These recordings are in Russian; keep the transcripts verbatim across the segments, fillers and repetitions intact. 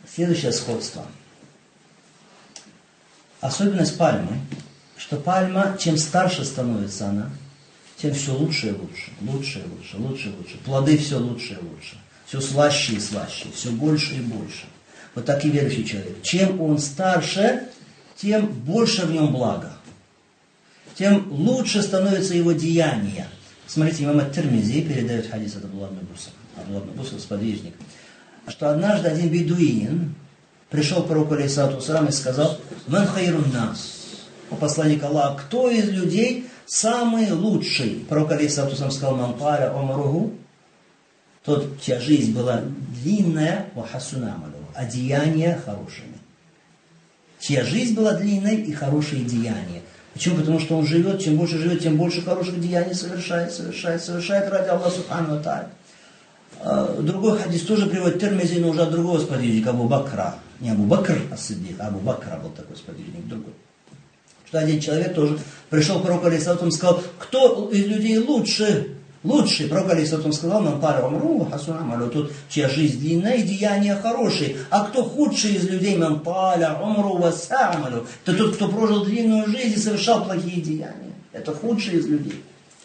Следующее сходство. Особенность пальмы, что пальма, чем старше становится она, тем все лучше и лучше, лучше и лучше, лучше и лучше. Плоды все лучше и лучше, все слаще и слаще, все больше и больше. Вот так и верующий человек. Чем он старше, тем больше в нем блага, тем лучше становятся его деяния. Смотрите, имам ат-Тирмизи передает хадис от Абдулла ибн Буса, Абдулла ибн Буса, сподвижник, что однажды один бедуин пришел к пророку алейхиссалату вассалам и сказал: «Ман хайрун нас». О посланник Аллаха, кто из людей самый лучший? Пророк алейхиссалату вассалам сказал: «Ман таля умругу», тот, чья жизнь была длинная, ва хасуна амалюху, а деяния хорошими. Чья жизнь была длинной и хорошие деяния. Почему? Потому что он живет, чем больше живет, тем больше хороших деяний совершает, совершает, совершает ради Аллаха субхану ва тааля. Другой хадис тоже приводит Тирмизи, но уже от другого сподвижника, Абу Бакра. Не Абу Бакр ас-Сиддик, а Абу Бакра был такой сподвижник, другой. Что один человек тоже пришел к пророку алейхиссалату и сказал: кто из людей лучше? Лучший. Пророк алейхиссалату сказал: «Ман таля умругу хасуна амалюху», тот, чья жизнь длинная и деяния хорошие. А кто худший из людей? «Ман таля умругу васса амалюху», это тот, кто прожил длинную жизнь и совершал плохие деяния. Это худший из людей.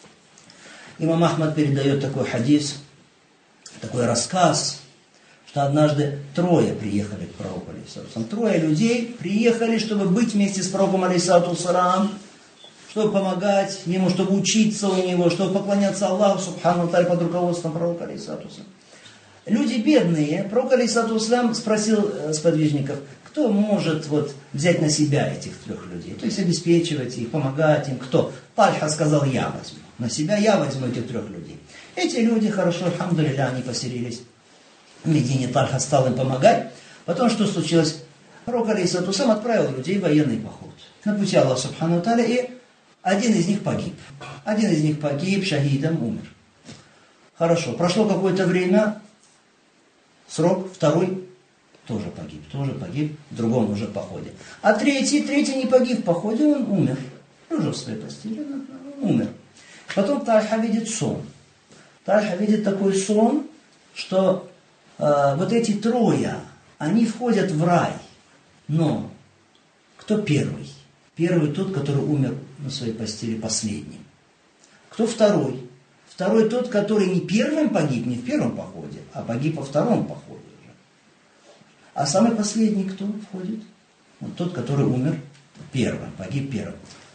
Имам Ахмад передает такой хадис, такой рассказ, что однажды трое приехали к пророку алейхиссалату. Трое людей приехали, чтобы быть вместе с пророком алейхиссалату вассалам, чтобы помогать ему, чтобы учиться у него, чтобы поклоняться Аллаху субхану ва тааля под руководством пророка алейхиссалату вассалам. Люди бедные. Пророк алейхиссалату вассалам спросил сподвижников: кто может вот взять на себя этих трех людей, то есть обеспечивать их, помогать им? Кто? Тальха сказал: я возьму. На себя я возьму этих трех людей. Эти люди, хорошо, альхамдулилля, они поселились в Медине. Тальха стал им помогать. Потом что случилось? Пророк алейхиссалату вассалам отправил людей в военный поход на пути Аллаха субхану ва тааля, и один из них погиб. Один из них погиб, шахидом умер. Хорошо, прошло какое-то время, срок, второй тоже погиб, тоже погиб в другом уже походе. А третий, третий не погиб в походе, он умер. Уже в своей постели, он умер. Потом Тальха видит сон. Тальха видит такой сон, что э, вот эти трое, они входят в рай. Но кто первый? Первый тот, который умер на своей постели последним. Кто второй? Второй тот, который не первым погиб, не в первом походе, а погиб во втором походе уже. А самый последний кто входит? Вот тот, который умер первым, погиб первым.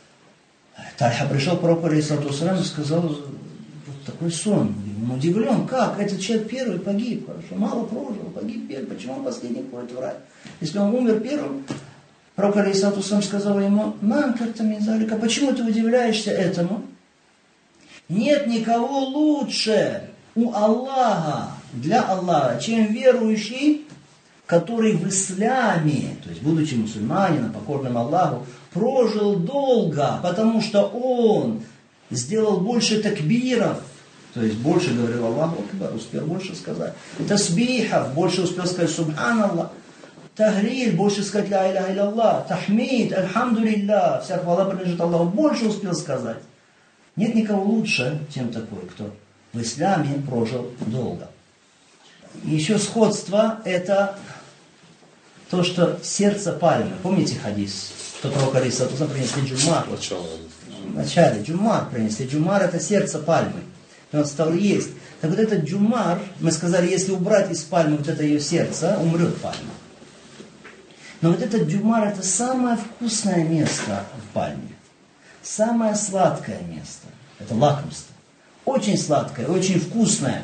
Тальха пришел к пророку алейхиссалату вассалам и сказал: вот такой сон. Он удивлен, как? Этот человек первый погиб, хорошо, мало прожил, погиб первый, почему он последний входит в рай? Если он умер первым, пророк алейхиссалату вассалам сказал ему: «Ман карта мин залика», почему ты удивляешься этому? Нет никого лучше у Аллаха, для Аллаха, чем верующий, который в исламе, то есть будучи мусульманином, покорным Аллаху, прожил долго, потому что он сделал больше такбиров, то есть больше говорил Аллаху акбар, успел больше сказать, тасбихов, больше успел сказать субханаллах, тахлиль, больше сказать ля иляха илlallah, тахмид, альхамдулилля, вся хвала принадлежит Аллаху, больше успел сказать. Нет никого лучше, чем такой, кто в исламе прожил долго. Еще сходство — это то, что сердце пальмы. Помните хадис, что пророк алейхиссалату вассалам принесли джумар? В начале джумар принесли. Джумар — это сердце пальмы. И он стал есть. Так вот этот джумар, мы сказали, если убрать из пальмы вот это ее сердце, умрет пальма. Но вот этот джумар — это самое вкусное место в пальме. Самое сладкое место. Это лакомство. Очень сладкое, очень вкусное.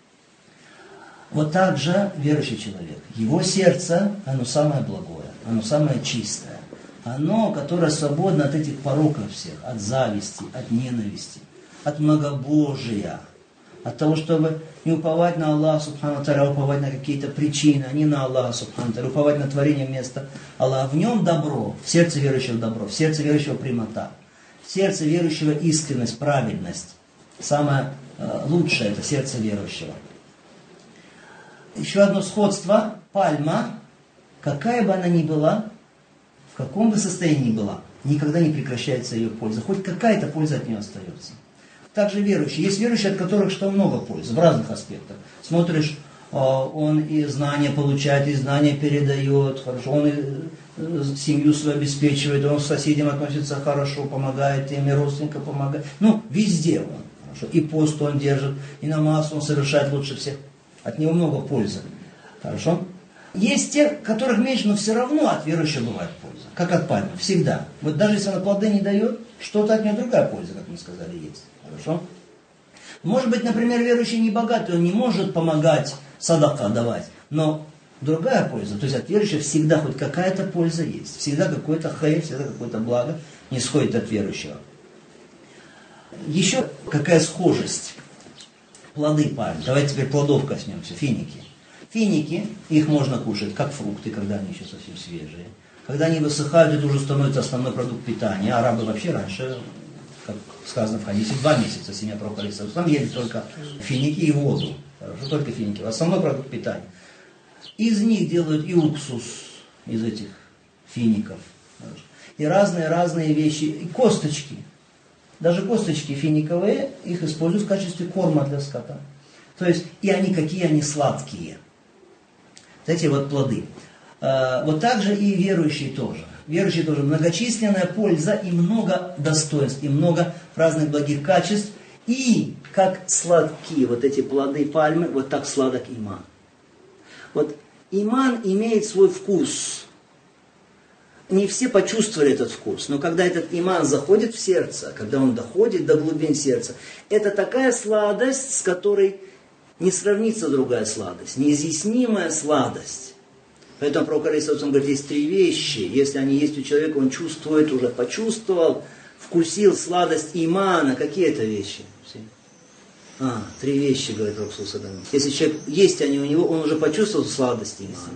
Вот так же верующий человек. Его сердце, оно самое благое, оно самое чистое. Оно, которое свободно от этих пороков всех, от зависти, от ненависти, от многобожия, от того, чтобы не уповать на Аллаха субхану ва тааля, уповать на какие-то причины, а не на Аллаха субхану ва тааля, уповать на творение вместо Аллаха. В нем добро, в сердце верующего добро, в сердце верующего прямота, в сердце верующего искренность, праведность. Самое э, лучшее — это сердце верующего. Еще одно сходство. Пальма, какая бы она ни была, в каком бы состоянии ни была, никогда не прекращается ее польза. Хоть какая-то польза от нее остается. Также верующие. Есть верующие, от которых что много пользы в разных аспектах. Смотришь, он и знания получает, и знания передает, хорошо, он и семью свою обеспечивает, он к соседям относится хорошо, помогает им, и родственникам помогает. Ну, везде он. Хорошо. И пост он держит, и намаз он совершает лучше всех. От него много пользы. Хорошо? Есть те, которых меньше, но все равно от верующего бывает польза. Как от пальмы, всегда. Вот даже если она плоды не дает, что-то от нее другая польза, как мы сказали, есть. Хорошо? Может быть, например, верующий не богатый, он не может помогать садака давать, но другая польза, то есть от верующего всегда хоть какая-то польза есть. Всегда какой-то хайр, всегда какое-то благо не сходит от верующего. Еще какая схожесть. Плоды пальмы. Давайте теперь плодов коснемся. Финики. Финики, их можно кушать как фрукты, когда они еще совсем свежие. Когда они высыхают, это уже становится основной продукт питания. Арабы вообще раньше, как сказано в хадисе, два месяца семья пророка алейхиссалям там ели только финики и воду. Хорошо, только финики. Основной продукт питания. Из них делают и уксус, из этих фиников. И разные-разные вещи. И косточки. Даже косточки финиковые, их используют в качестве корма для скота. То есть, и они какие они сладкие. Эти вот плоды. Вот так же и верующие тоже. Верующие тоже. Многочисленная польза и много достоинств, и много разных благих качеств. И как сладкие вот эти плоды пальмы, вот так сладок иман. Вот иман имеет свой вкус. Не все почувствовали этот вкус, но когда этот иман заходит в сердце, когда он доходит до глубин сердца, это такая сладость, с которой не сравнится другая сладость, неизъяснимая сладость. Поэтому пророк алейхиссалам говорит, есть три вещи, если они есть у человека, он чувствует, уже почувствовал, вкусил сладость имана. Какие это вещи? А, три вещи, говорит пророк алейхиссалам. Если человек есть они у него, он уже почувствовал сладость имана.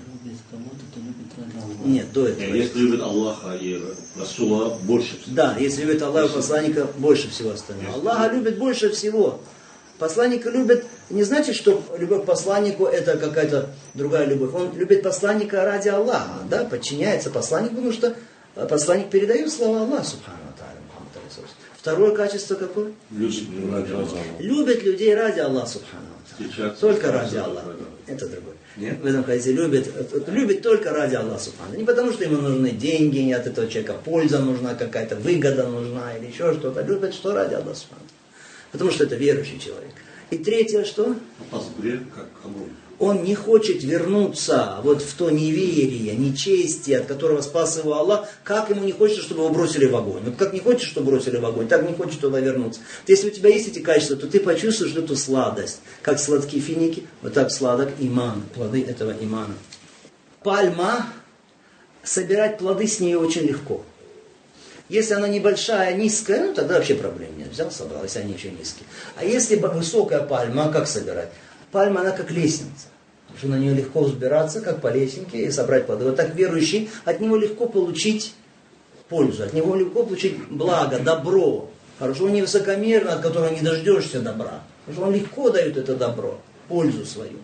Нет, до этого. Если любит Аллаха и Расула больше всего. Да, если любит Аллаха и посланника больше всего остального. Аллаха любит больше всего. Посланника любит, не значит, что любовь к посланнику это какая-то другая любовь. Он любит посланника ради Аллаха, да, подчиняется посланнику, потому что посланник передает слова Аллаха, субхану ва тааля. Второе качество какое? Любит, ради Аллаха. Любит людей ради Аллаха, субхану ва тааля. Только ради Аллаха. Это другое. Нет? В этом хадисе любит, любит только ради Аллаха субхану. Не потому, что ему нужны деньги, не от этого человека польза нужна, какая-то выгода нужна или еще что-то. Любит что ради Аллаха субхану. Потому что это верующий человек. И третье, что? Как огонь. Он не хочет вернуться вот в то неверие, нечестие, от которого спас его Аллах. Как ему не хочется, чтобы его бросили в огонь? Вот как не хочешь, чтобы бросили в огонь, так не хочет туда вернуться. То если у тебя есть эти качества, то ты почувствуешь эту сладость. Как сладкие финики, вот так сладок иман, плоды этого имана. Пальма, собирать плоды с нее очень легко. Если она небольшая, низкая, ну тогда вообще проблем нет. Взял, собрал, если они еще низкие. А если высокая пальма, как собирать? Пальма, она как лестница. Потому что на нее легко взбираться, как по лесенке, и собрать плоды. Вот так верующий, от него легко получить пользу, от него легко получить благо, добро. Хорошо, он не высокомерно, от которого не дождешься добра. Потому что он легко дает это добро, пользу свою.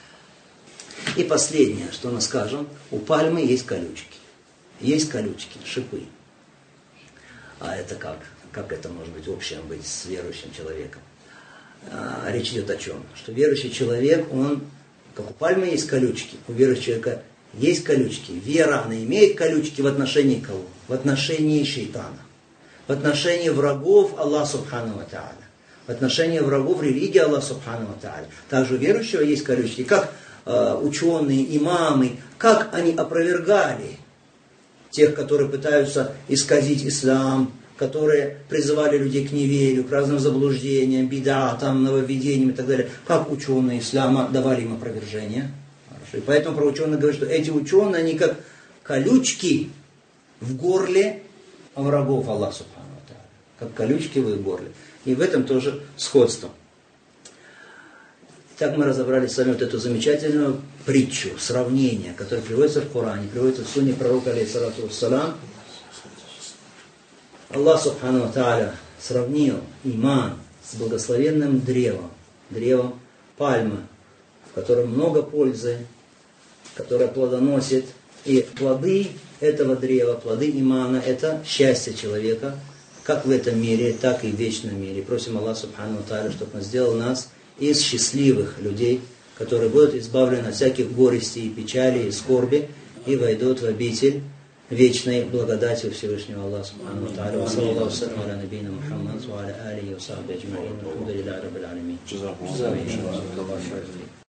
И последнее, что мы скажем, у пальмы есть колючки. Есть колючки, шипы. А это как? Как это может быть общим быть с верующим человеком? А, речь идет о чем? Что верующий человек, он, как у пальмы есть колючки, у верующего человека есть колючки. Вера, она имеет колючки в отношении кого? В отношении шейтана. В отношении врагов Аллаха субхану ва тааля. В отношении врагов религии Аллаха субхану ва тааля. Также у верующего есть колючки. Как э, ученые, имамы, как они опровергали тех, которые пытаются исказить ислам, которые призывали людей к неверию, к разным заблуждениям, бидатам, нововведениям и так далее. Как ученые ислама давали им опровержение. Хорошо. И поэтому про ученых говорят, что эти ученые, они как колючки в горле врагов Аллаха субхану ва тааля. Как колючки в их горле. И в этом тоже сходство. Так мы разобрали с вами вот эту замечательную притчу, сравнение, которое приводится в Коране, приводится в сунне пророка алейхиссалату вассалам. Аллах субхану ва тааля сравнил иман с благословенным древом, древом пальмы, в котором много пользы, которое плодоносит. И плоды этого древа, плоды имана, это счастье человека, как в этом мире, так и в вечном мире. Просим Аллаха субхану ва тааля, чтобы Он сделал нас из счастливых людей, которые будут избавлены от всяких горестей и печали и скорби и войдут в обитель вечной благодати Всевышнего Аллаха Субхану ва Тааля. Саллаллаху салям аля набийна Мухаммад ва аля алихи ва сахбихи аджмаин. Алхамдулиллахи раббил алямин.